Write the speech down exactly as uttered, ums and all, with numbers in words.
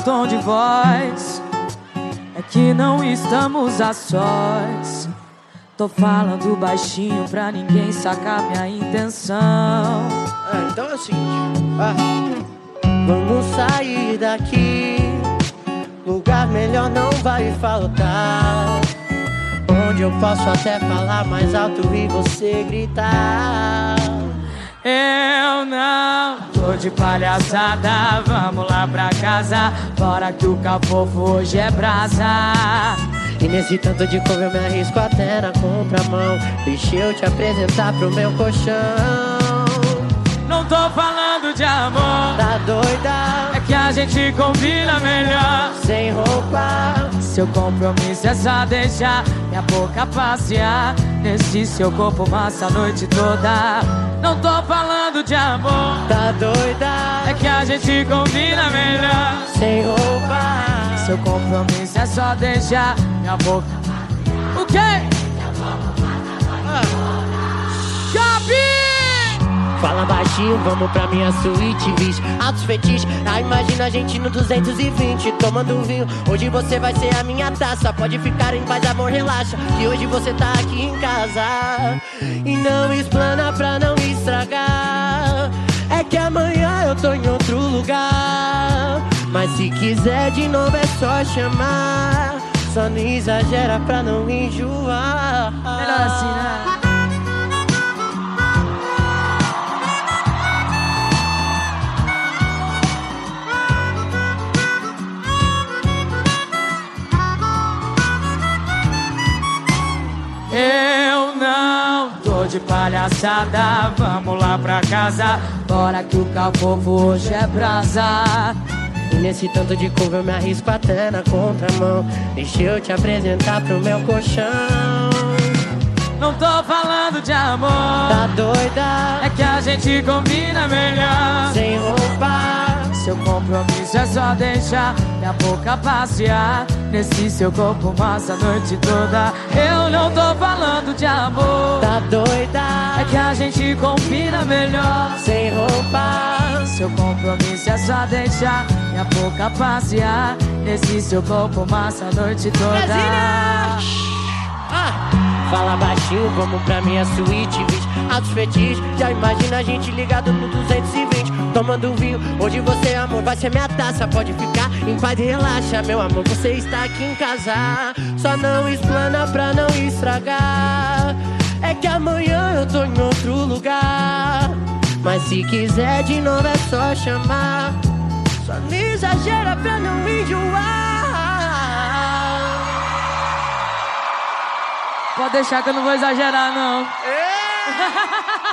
tom de voz, é que não estamos a sós. Tô falando baixinho pra ninguém sacar minha intenção. Ah, então é o seguinte, ah, vamos sair daqui, lugar melhor não vai faltar, onde eu posso até falar mais alto e você gritar. Eu não tô de palhaçada, vamos lá pra casa, bora que o cafofo hoje é brasa. E nesse tanto de couve eu me arrisco até na contramão, deixa eu te apresentar pro meu colchão. Não tô falando de amor, tá doida? É que a gente combina melhor sem roupa. Seu compromisso é só deixar minha boca passear nesse seu corpo massa a noite toda. Não tô falando de amor, tá doida? É que a gente combina melhor sem roupa. Seu compromisso é só deixar minha boca. O quê? Gabi! Fala baixinho, vamos pra minha suíte, bicho. Altos fetiches, ah, imagina a gente no duzentos e vinte tomando vinho, hoje você vai ser a minha taça. Pode ficar em paz, amor, relaxa, que hoje você tá aqui em casa. E não explana pra não estragar, é que amanhã eu tô em outro lugar. Mas se quiser de novo é só chamar, só não exagera pra não enjoar. Melhor assim, né? Eu não tô de palhaçada, vamos lá pra casa, bora que o cafofo hoje é brasa. E nesse tanto de couve eu me arrisco até na contramão, deixa eu te apresentar pro meu colchão. Não tô falando de amor, tá doida? É que a gente combina melhor sem roupa. Seu compromisso é só deixar minha boca passear nesse seu corpo massa a noite toda. Eu não tô falando de amor, tá doida? É que a gente combina melhor sem roupa. Seu compromisso é só deixar minha boca passear nesse seu corpo massa a noite toda. Ah. Fala baixinho, vamos pra minha suíte, bicho. Altos fetiches, já imagina a gente ligado no duzentos e vinte tomando vinho, hoje você, amor, vai ser minha taça. Pode ficar em paz e relaxa, meu amor, você está aqui em casa. Só não explana pra não estragar, é que amanhã eu tô em outro lugar. Mas se quiser de novo é só chamar, só não exagera pra não enjoar. Pode deixar que eu não vou exagerar, não.